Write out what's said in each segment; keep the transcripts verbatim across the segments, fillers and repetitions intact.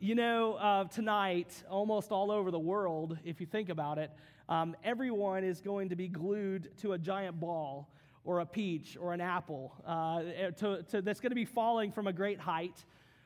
You know, uh, tonight, almost all over the world, if you think about it, um, everyone is going to be glued to a giant ball or a peach or an apple uh, to, to, that's going to be falling from a great height.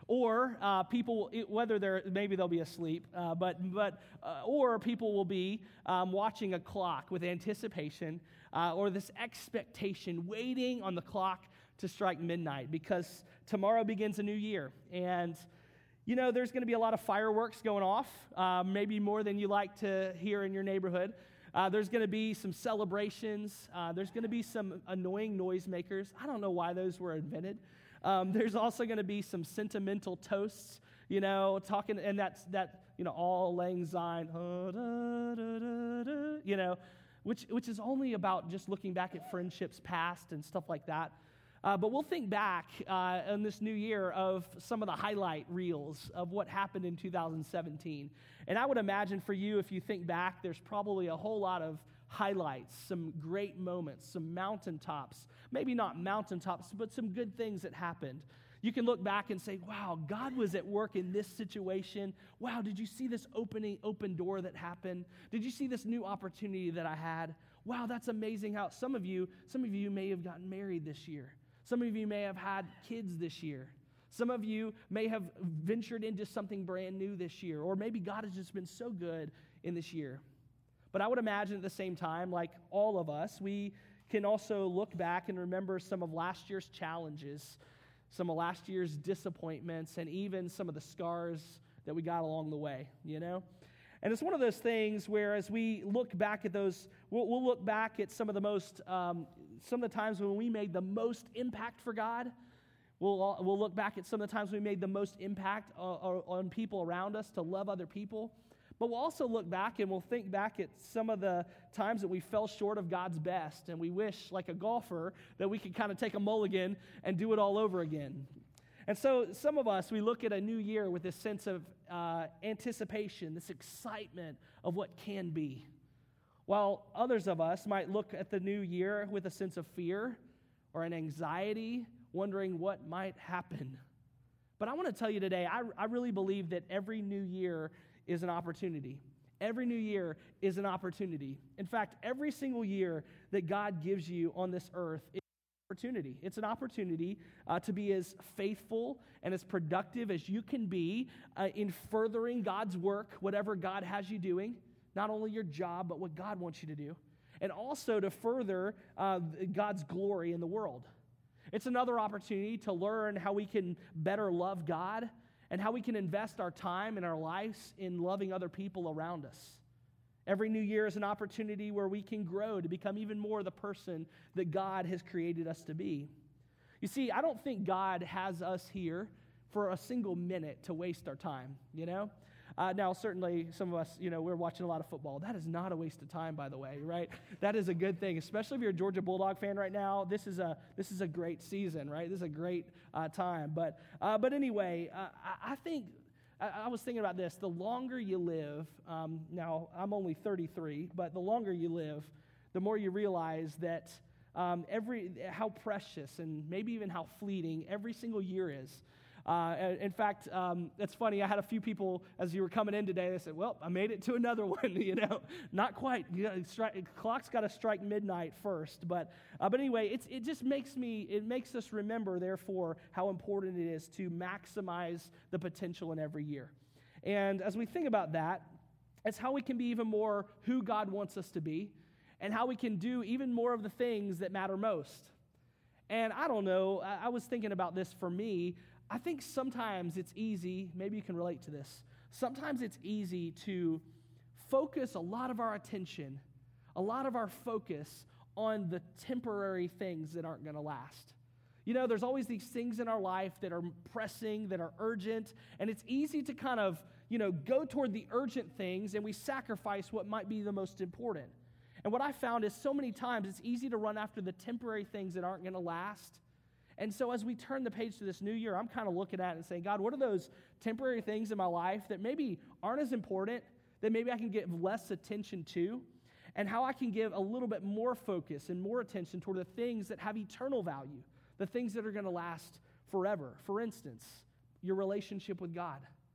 Or uh, people, whether they're maybe they'll be asleep, uh, but but uh, or people will be um, watching a clock with anticipation uh, or this expectation, waiting on the clock to strike midnight because tomorrow begins a new year. And you know, there's going to be a lot of fireworks going off, uh, maybe more than you like to hear in your neighborhood. Uh, there's going to be some celebrations. Uh, there's going to be some annoying noisemakers. I don't know why those were invented. Um, there's also going to be some sentimental toasts, you know, talking, and that's that, you know, all lang syne, uh, da, da, da, da, you know, which which is only about just looking back at friendships past and stuff like that. Uh, but we'll think back uh, in this new year of some of the highlight reels of what happened in two thousand seventeen. And I would imagine for you, if you think back, there's probably a whole lot of highlights, some great moments, some mountaintops, maybe not mountaintops, but some good things that happened. You can look back and say, wow, God was at work in this situation. Wow, did you see this opening, open door that happened? Did you see this new opportunity that I had? Wow, that's amazing how some of you, some of you may have gotten married this year. Some of you may have had kids this year. Some of you may have ventured into something brand new this year, or maybe God has just been so good in this year. But I would imagine at the same time, like all of us, we can also look back and remember some of last year's challenges, some of last year's disappointments, and even some of the scars that we got along the way, you know? And it's one of those things where as we look back at those, we'll, we'll look back at some of the most, um, some of the times when we made the most impact for God. We'll, we'll look back at some of the times we made the most impact uh, on people around us to love other people. But we'll also look back and we'll think back at some of the times that we fell short of God's best, and we wish, like a golfer, that we could kind of take a mulligan and do it all over again. And so some of us, we look at a new year with this sense of uh, anticipation, this excitement of what can be, while others of us might look at the new year with a sense of fear or an anxiety, wondering what might happen. But I want to tell you today, I, I really believe that every new year is an opportunity. Every new year is an opportunity. In fact, every single year that God gives you on this earth is an opportunity. It's an opportunity uh, to be as faithful and as productive as you can be uh, in furthering God's work, whatever God has you doing, not only your job, but what God wants you to do, and also to further uh, God's glory in the world. It's another opportunity to learn how we can better love God and how we can invest our time and our lives in loving other people around us. Every new year is an opportunity where we can grow to become even more the person that God has created us to be. You see, I don't think God has us here for a single minute to waste our time, you know? Uh, now, certainly, some of us, you know, we're watching a lot of football. That is not a waste of time, by the way, right? That is a good thing, especially if you're a Georgia Bulldog fan right now. This is a this is a great season, right? This is a great uh, time. But uh, but anyway, uh, I, I think I, I was thinking about this. The longer you live, um, now I'm only thirty-three, but the longer you live, the more you realize that um, every how precious and maybe even how fleeting every single year is. Uh, in fact, um, it's funny, I had a few people, as you were coming in today, they said, well, I made it to another one, you know, not quite, you know, stri- clock's got to strike midnight first, but uh, but anyway, it's, it just makes me, it makes us remember, therefore, how important it is to maximize the potential in every year. And as we think about that, it's how we can be even more who God wants us to be, and how we can do even more of the things that matter most. And I don't know, I, I was thinking about this for me. I think sometimes it's easy, maybe you can relate to this, sometimes it's easy to focus a lot of our attention, a lot of our focus on the temporary things that aren't going to last. You know, there's always these things in our life that are pressing, that are urgent, and it's easy to kind of, you know, go toward the urgent things and we sacrifice what might be the most important. And what I found is so many times it's easy to run after the temporary things that aren't going to last. And so as we turn the page to this new year, I'm kind of looking at it and saying, God, what are those temporary things in my life that maybe aren't as important, that maybe I can give less attention to, and how I can give a little bit more focus and more attention toward the things that have eternal value, the things that are going to last forever. For instance, your relationship with God.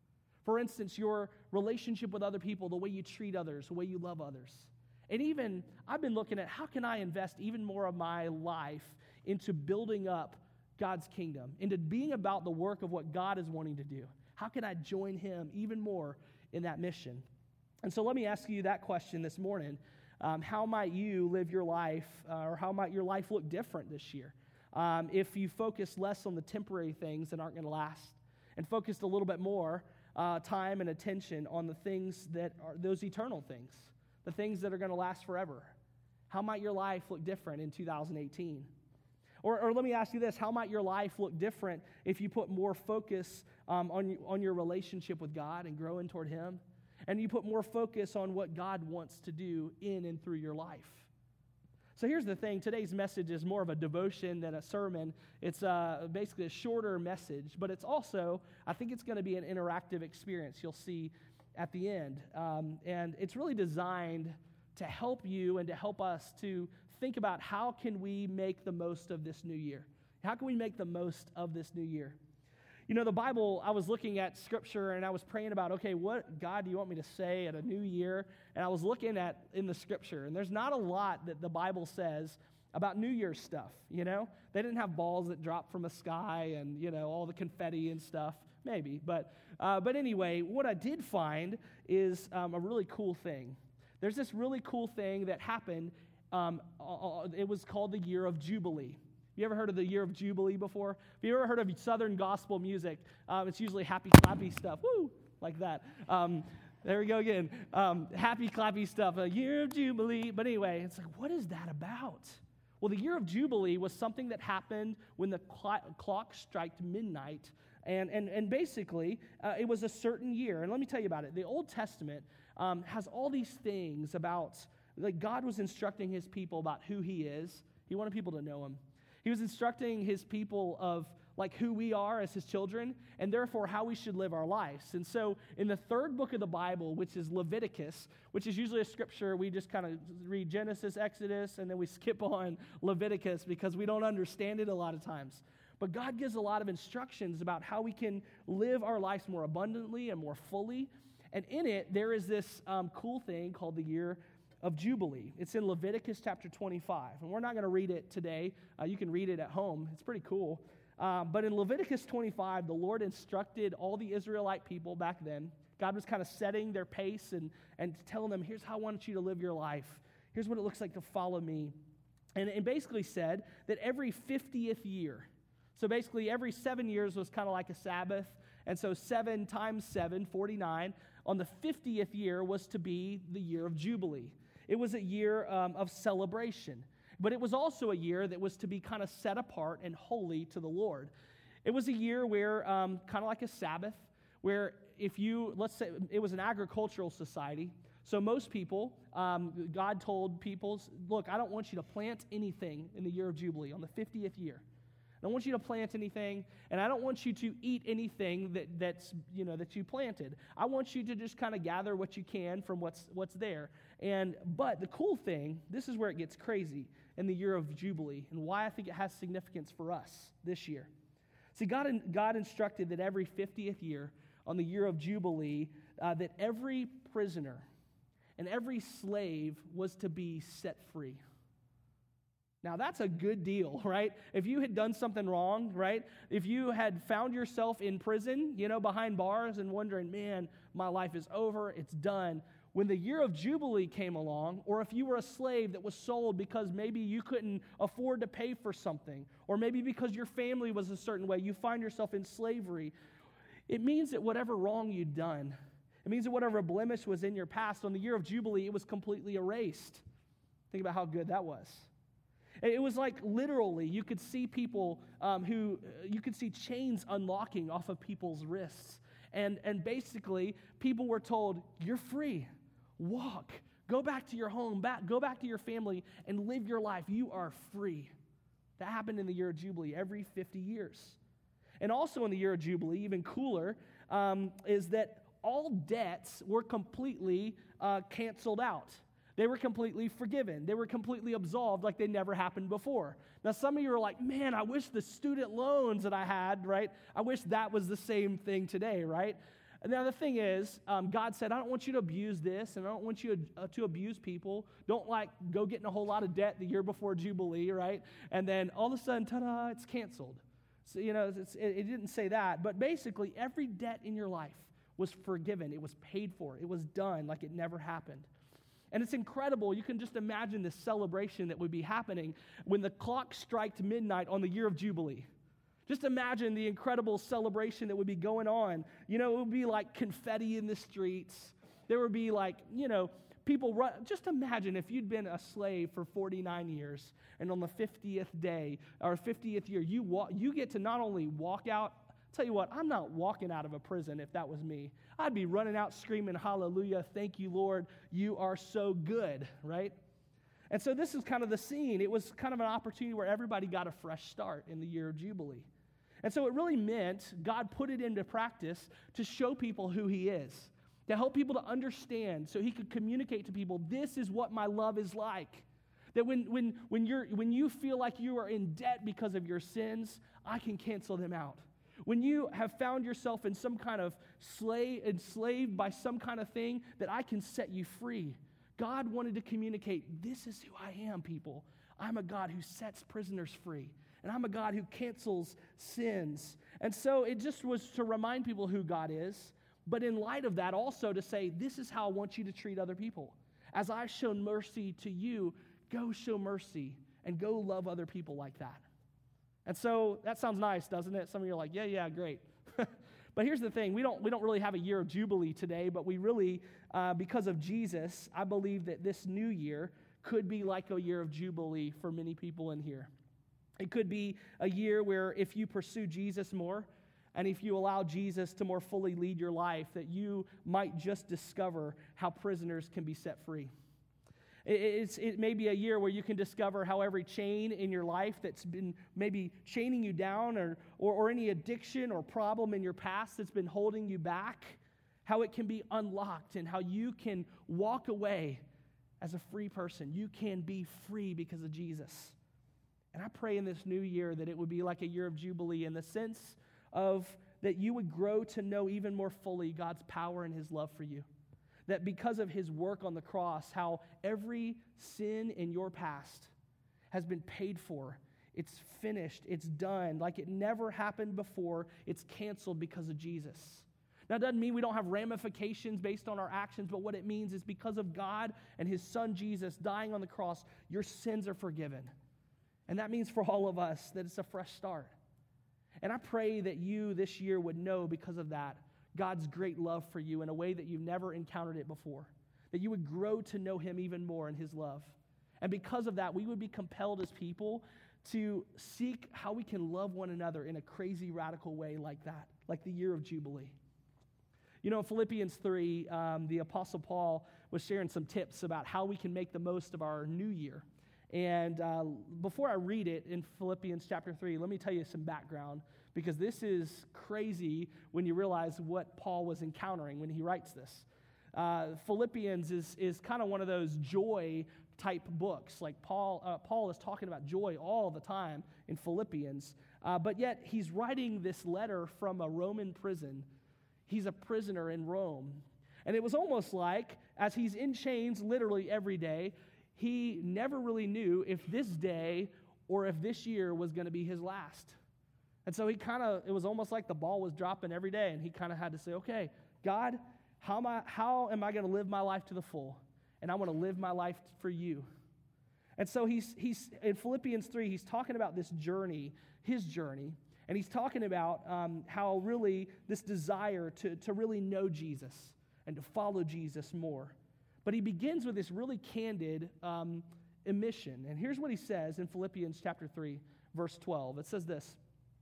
For instance, your relationship with other people, the way you treat others, the way you love others. And even, I've been looking at how can I invest even more of my life into building up God's kingdom, into being about the work of what God is wanting to do. How can I join him even more in that mission? And so let me ask you that question this morning. Um, how might you live your life, uh, or how might your life look different this year? Um, if you focus less on the temporary things that aren't going to last and focused a little bit more uh, time and attention on the things that are those eternal things, the things that are going to last forever. How might your life look different in two thousand eighteen? Or, or let me ask you this, how might your life look different if you put more focus um, on, on your relationship with God and growing toward him? And you put more focus on what God wants to do in and through your life. So here's the thing. Today's message is more of a devotion than a sermon. It's uh, basically a shorter message, but it's also, I think it's going to be an interactive experience you'll see at the end. Um, and it's really designed to help you and to help us to think about how can we make the most of this new year? How can we make the most of this new year? You know, the Bible, I was looking at Scripture and I was praying about, okay, what, God, do you want me to say at a new year? And I was looking at in the Scripture, and there's not a lot that the Bible says about New Year's stuff, you know? They didn't have balls that dropped from a sky and, you know, all the confetti and stuff, maybe. But uh, but anyway, what I did find is um, a really cool thing. There's this really cool thing that happened. Um, uh, it was called the Year of Jubilee. You ever heard of the Year of Jubilee before? Have you ever heard of Southern gospel music? Um, it's usually happy, clappy stuff. Woo! Like that. Um, there we go again. Um, happy, clappy stuff. A Year of Jubilee. But anyway, it's like, what is that about? Well, the Year of Jubilee was something that happened when the cl- clock struck midnight. And, and, and basically, uh, it was a certain year. And let me tell you about it. The Old Testament um, has all these things about, like God was instructing his people about who he is. He wanted people to know him. He was instructing his people of like who we are as his children and therefore how we should live our lives. And so in the third book of the Bible, which is Leviticus, which is usually a scripture, we just kind of read Genesis, Exodus, and then we skip on Leviticus because we don't understand it a lot of times. But God gives a lot of instructions about how we can live our lives more abundantly and more fully. And in it, there is this um, cool thing called the Year of Jubilee. It's in Leviticus chapter twenty-five. And we're not going to read it today. Uh, you can read it at home. It's pretty cool. Um, but in Leviticus twenty-five, the Lord instructed all the Israelite people back then. God was kind of setting their pace and, and telling them, here's how I want you to live your life. Here's what it looks like to follow me. And it basically said that every fiftieth year, so basically every seven years was kind of like a Sabbath. And so seven times seven, forty-nine, on the fiftieth year was to be the Year of Jubilee. It was a year um, of celebration, but it was also a year that was to be kind of set apart and holy to the Lord. It was a year where, um, kind of like a Sabbath, where if you, let's say, it was an agricultural society, so most people, um, God told people, look, I don't want you to plant anything in the Year of Jubilee on the fiftieth year. I don't want you to plant anything, and I don't want you to eat anything that, that's, you know, that you planted. I want you to just kind of gather what you can from what's what's there. And but the cool thing, this is where it gets crazy in the Year of Jubilee, and why I think it has significance for us this year. See, God, God instructed that every fiftieth year, on the Year of Jubilee, uh, that every prisoner and every slave was to be set free. Now, that's a good deal, right? If you had done something wrong, right? If you had found yourself in prison, you know, behind bars and wondering, man, my life is over, it's done. When the Year of Jubilee came along, or if you were a slave that was sold because maybe you couldn't afford to pay for something, or maybe because your family was a certain way, you find yourself in slavery, it means that whatever wrong you'd done, it means that whatever blemish was in your past, on the Year of Jubilee, it was completely erased. Think about how good that was. It was like literally, you could see people um, who, uh, you could see chains unlocking off of people's wrists. And, and basically, people were told, you're free. Walk. Go back to your home. Back, go back to your family and live your life. You are free. That happened in the Year of Jubilee every fifty years. And also in the Year of Jubilee, even cooler, um, is that all debts were completely uh, canceled out. They were completely forgiven. They were completely absolved like they never happened before. Now, some of you are like, man, I wish the student loans that I had, right? I wish that was the same thing today, right? Now, the thing is, um, God said, I don't want you to abuse this, and I don't want you to, uh, to abuse people. Don't, like, go get in a whole lot of debt the year before Jubilee, right? And then all of a sudden, ta-da, it's canceled. So, you know, it's, it, it didn't say that. But basically, every debt in your life was forgiven. It was paid for. It was done like it never happened. And it's incredible. You can just imagine the celebration that would be happening when the clock struck midnight on the year of Jubilee. Just imagine the incredible celebration that would be going on. You know, it would be like confetti in the streets. There would be like, you know, people run. Just imagine if you'd been a slave for forty-nine years, and on the fiftieth day or fiftieth year, you walk, you get to not only walk out. Tell you what, I'm not walking out of a prison if that was me. I'd be running out screaming, hallelujah, thank you, Lord, you are so good, right? And so this is kind of the scene. It was kind of an opportunity where everybody got a fresh start in the year of Jubilee. And so it really meant God put it into practice to show people who he is, to help people to understand so he could communicate to people, this is what my love is like. That when, when, when, you're, when you feel like you are in debt because of your sins, I can cancel them out. When you have found yourself in some kind of slave, enslaved by some kind of thing, that I can set you free. God wanted to communicate, this is who I am, people. I'm a God who sets prisoners free. And I'm a God who cancels sins. And so it just was to remind people who God is, but in light of that also to say, this is how I want you to treat other people. As I've shown mercy to you, go show mercy and go love other people like that. And so that sounds nice, doesn't it? Some of you are like, yeah, yeah, great. But here's the thing. We don't, we don't really have a year of Jubilee today, but we really, uh, because of Jesus, I believe that this new year could be like a year of Jubilee for many people in here. It could be a year where if you pursue Jesus more, and if you allow Jesus to more fully lead your life, that you might just discover how prisoners can be set free. It's, it may be a year where you can discover how every chain in your life that's been maybe chaining you down, or, or, or any addiction or problem in your past that's been holding you back, how it can be unlocked and how you can walk away as a free person. You can be free because of Jesus. And I pray in this new year that it would be like a year of Jubilee in the sense of that you would grow to know even more fully God's power and his love for you. That because of his work on the cross, how every sin in your past has been paid for. It's finished. It's done. Like it never happened before. It's canceled because of Jesus. Now, it doesn't mean we don't have ramifications based on our actions, but what it means is because of God and his son Jesus dying on the cross, your sins are forgiven. And that means for all of us that it's a fresh start. And I pray that you this year would know because of that, God's great love for you in a way that you've never encountered it before. That you would grow to know him even more in his love. And because of that, we would be compelled as people to seek how we can love one another in a crazy, radical way like that, like the year of Jubilee. You know, in Philippians three, um, the Apostle Paul was sharing some tips about how we can make the most of our new year. And uh, before I read it in Philippians chapter three, let me tell you some background, because this is crazy when you realize what Paul was encountering when he writes this. Uh, Philippians is, is kind of one of those joy-type books. Like Paul, uh, Paul is talking about joy all the time in Philippians, uh, but yet he's writing this letter from a Roman prison. He's a prisoner in Rome. And it was almost like, as he's in chains literally every day, he never really knew if this day or if this year was going to be his last. And so he kind of, it was almost like the ball was dropping every day, and he kind of had to say, okay, God, how am I, how am I going to live my life to the full? And I want to live my life for you. And so he's, he's in Philippians three, he's talking about this journey, his journey, and he's talking about um, how really this desire to, to really know Jesus and to follow Jesus more. But he begins with this really candid um, admission. And here's what he says in Philippians chapter three, verse twelve. It says this.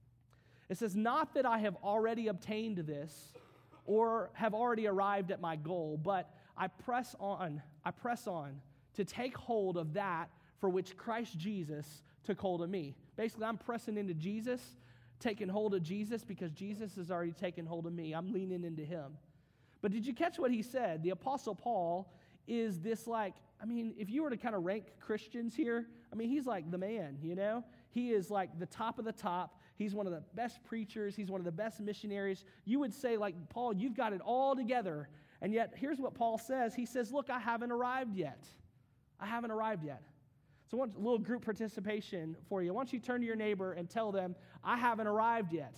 It says, not that I have already obtained this or have already arrived at my goal, but I press on, I press on to take hold of that for which Christ Jesus took hold of me. Basically, I'm pressing into Jesus, taking hold of Jesus because Jesus has already taken hold of me. I'm leaning into him. But did you catch what he said? The Apostle Paul is this like, I mean, if you were to kind of rank Christians here, I mean, he's like the man, you know? He is like the top of the top. He's one of the best preachers. He's one of the best missionaries. You would say, like, Paul, you've got it all together. And yet, here's what Paul says. He says, look, I haven't arrived yet. I haven't arrived yet. So I want a little group participation for you. Why don't you turn to your neighbor and tell them, I haven't arrived yet.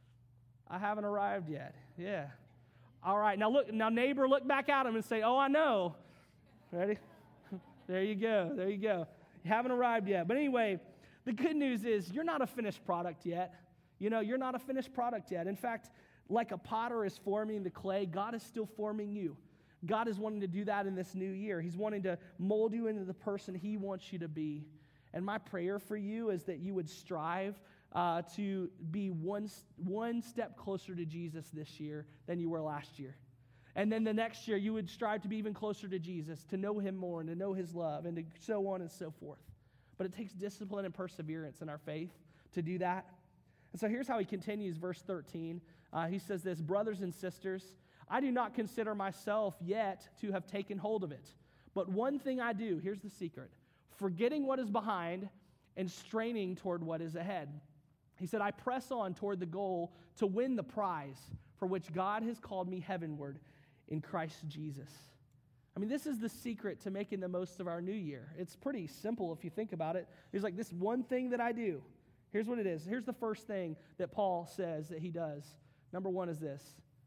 I haven't arrived yet. Yeah. All right. Now, look, now, neighbor, look back at him and say, oh, I know. Ready? There you go. There you go. You haven't arrived yet. But anyway, the good news is you're not a finished product yet. You know, you're not a finished product yet. In fact, like a potter is forming the clay, God is still forming you. God is wanting to do that in this new year. He's wanting to mold you into the person He wants you to be. And my prayer for you is that you would strive uh, to be one, one step closer to Jesus this year than you were last year. And then the next year, you would strive to be even closer to Jesus, to know Him more and to know His love and to so on and so forth. But it takes discipline and perseverance in our faith to do that. And so here's how he continues, verse thirteen. Uh, he says this, brothers and sisters, I do not consider myself yet to have taken hold of it. But one thing I do, here's the secret, forgetting what is behind and straining toward what is ahead. He said, I press on toward the goal to win the prize for which God has called me heavenward in Christ Jesus. I mean, this is the secret to making the most of our new year. It's pretty simple if you think about it. There's like this one thing that I do. Here's what it is. Here's the first thing that Paul says that he does. Number one is this.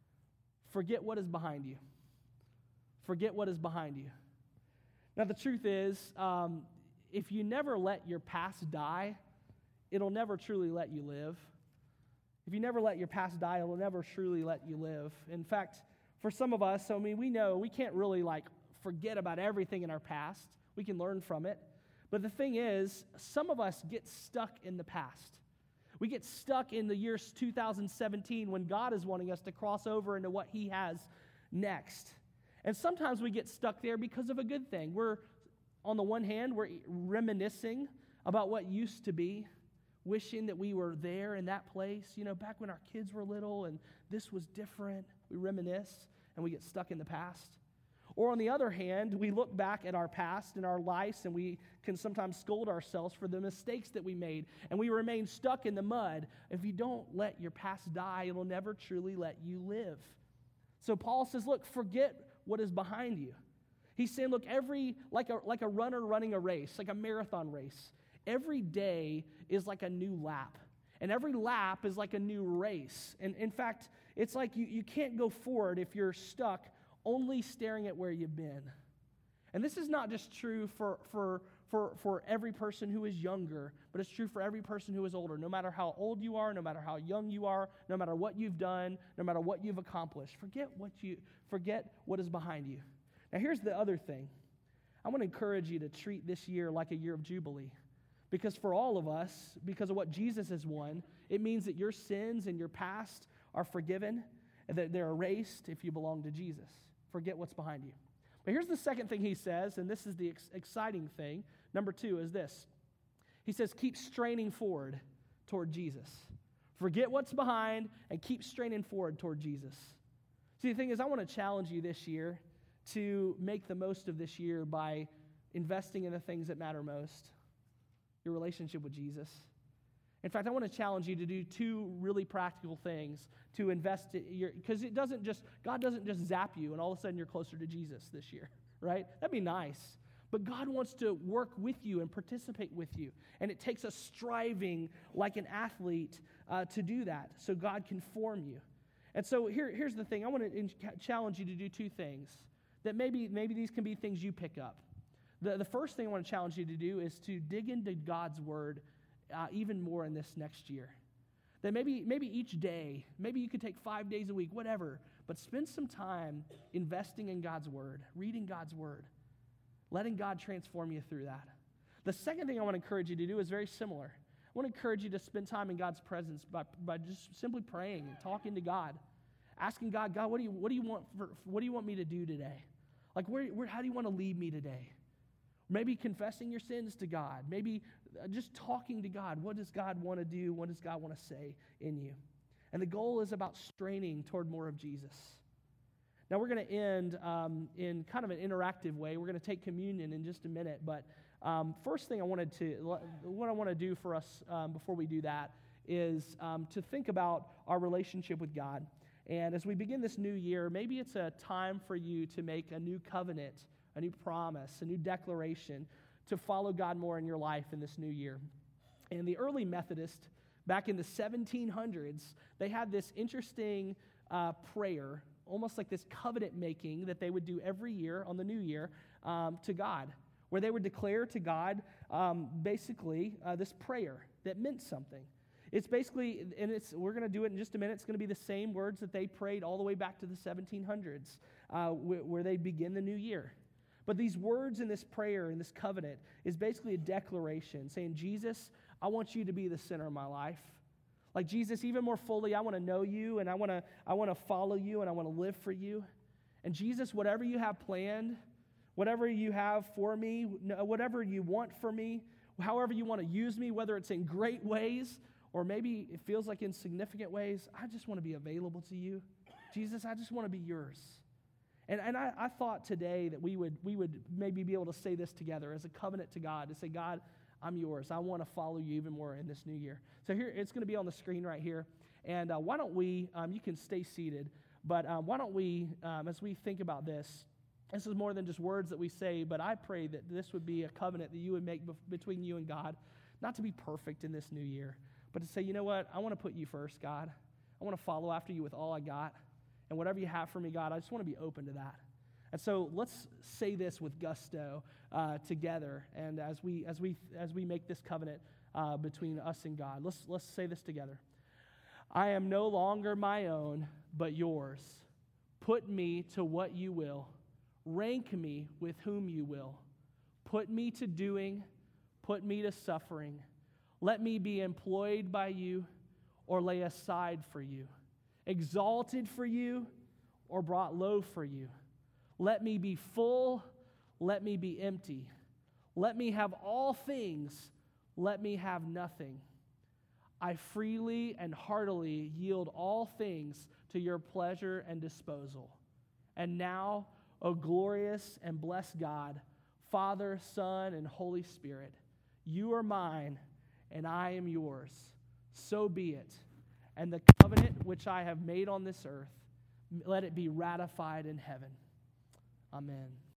Forget what is behind you. Forget what is behind you. Now, the truth is, um, if you never let your past die, it'll never truly let you live. If you never let your past die, it'll never truly let you live. In fact, for some of us, I mean, we know we can't really like forget about everything in our past. We can learn from it. But the thing is, some of us get stuck in the past. We get stuck in the year two thousand seventeen when God is wanting us to cross over into what He has next. And sometimes we get stuck there because of a good thing. We're, on the one hand, we're reminiscing about what used to be, wishing that we were there in that place, you know, back when our kids were little and this was different. We reminisce and we get stuck in the past. Or on the other hand, we look back at our past and our lives and we can sometimes scold ourselves for the mistakes that we made and we remain stuck in the mud. If you don't let your past die, it'll never truly let you live. So Paul says, look, forget what is behind you. He's saying, look, every, like a, like a runner running a race, like a marathon race, every day is like a new lap. And every lap is like a new race. And in fact, it's like you, you can't go forward if you're stuck only staring at where you've been. And this is not just true for, for, for, for every person who is younger, but it's true for every person who is older. No matter how old you are, no matter how young you are, no matter what you've done, no matter what you've accomplished, forget what you forget what is behind you. Now here's the other thing. I want to encourage you to treat this year like a year of Jubilee. Because for all of us, because of what Jesus has won, it means that your sins and your past are forgiven and that they're erased if you belong to Jesus. Forget what's behind you. But here's the second thing he says, and this is the ex- exciting thing. Number two is this. He says, keep straining forward toward Jesus. Forget what's behind and keep straining forward toward Jesus. See, the thing is, I want to challenge you this year to make the most of this year by investing in the things that matter most. Your relationship with Jesus. In fact, I want to challenge you to do two really practical things to invest in your, because it doesn't just, God doesn't just zap you and all of a sudden you're closer to Jesus this year, right? That'd be nice. But God wants to work with you and participate with you. And it takes us striving like an athlete uh, to do that so God can form you. And so here, here's the thing. I want to in- challenge you to do two things that maybe, maybe these can be things you pick up. The, the first thing I want to challenge you to do is to dig into God's word uh, even more in this next year. That maybe, maybe each day, maybe you could take five days a week, whatever, but spend some time investing in God's word, reading God's word, letting God transform you through that. The second thing I want to encourage you to do is very similar. I want to encourage you to spend time in God's presence by, by just simply praying and talking to God, asking God, God, what do you, what do you want for, what do you want me to do today? Like, where, where, how do you want to lead me today? Maybe confessing your sins to God. Maybe just talking to God. What does God want to do? What does God want to say in you? And the goal is about straining toward more of Jesus. Now, we're going to end um, in kind of an interactive way. We're going to take communion in just a minute. But um, first thing I wanted to, what I want to do for us um, before we do that is um, to think about our relationship with God. And as we begin this new year, maybe it's a time for you to make a new covenant, a new promise, a new declaration to follow God more in your life in this new year. And the early Methodists, back in the seventeen hundreds, they had this interesting uh, prayer, almost like this covenant making that they would do every year on the new year um, to God, where they would declare to God um, basically uh, this prayer that meant something. It's basically, and it's we're going to do it in just a minute, it's going to be the same words that they prayed all the way back to the seventeen hundreds, uh, wh- where they begin the new year. But these words in this prayer, in this covenant, is basically a declaration saying, Jesus, I want you to be the center of my life. Like, Jesus, even more fully, I want to know you, and I want to I want to follow you, and I want to live for you. And Jesus, whatever you have planned, whatever you have for me, whatever you want for me, however you want to use me, whether it's in great ways or maybe it feels like in significant ways, I just want to be available to you. Jesus, I just want to be yours. And and I, I thought today that we would we would maybe be able to say this together as a covenant to God, to say, God, I'm yours. I want to follow you even more in this new year. So here, it's going to be on the screen right here. And uh, why don't we, um, you can stay seated, but um, why don't we, um, as we think about this, this is more than just words that we say, but I pray that this would be a covenant that you would make bef- between you and God, not to be perfect in this new year, but to say, you know what, I want to put you first, God. I want to follow after you with all I got. And whatever you have for me, God, I just want to be open to that. And so let's say this with gusto uh, together, and as we as we as we make this covenant uh, between us and God, let's let's say this together. I am no longer my own, but yours. Put me to what you will. Rank me with whom you will. Put me to doing. Put me to suffering. Let me be employed by you, or lay aside for you. Exalted for you, or brought low for you. Let me be full, let me be empty. Let me have all things, let me have nothing. I freely and heartily yield all things to your pleasure and disposal. And now, O glorious and blessed God, Father, Son, and Holy Spirit, you are mine, and I am yours. So be it. And the covenant which I have made on this earth, let it be ratified in heaven. Amen.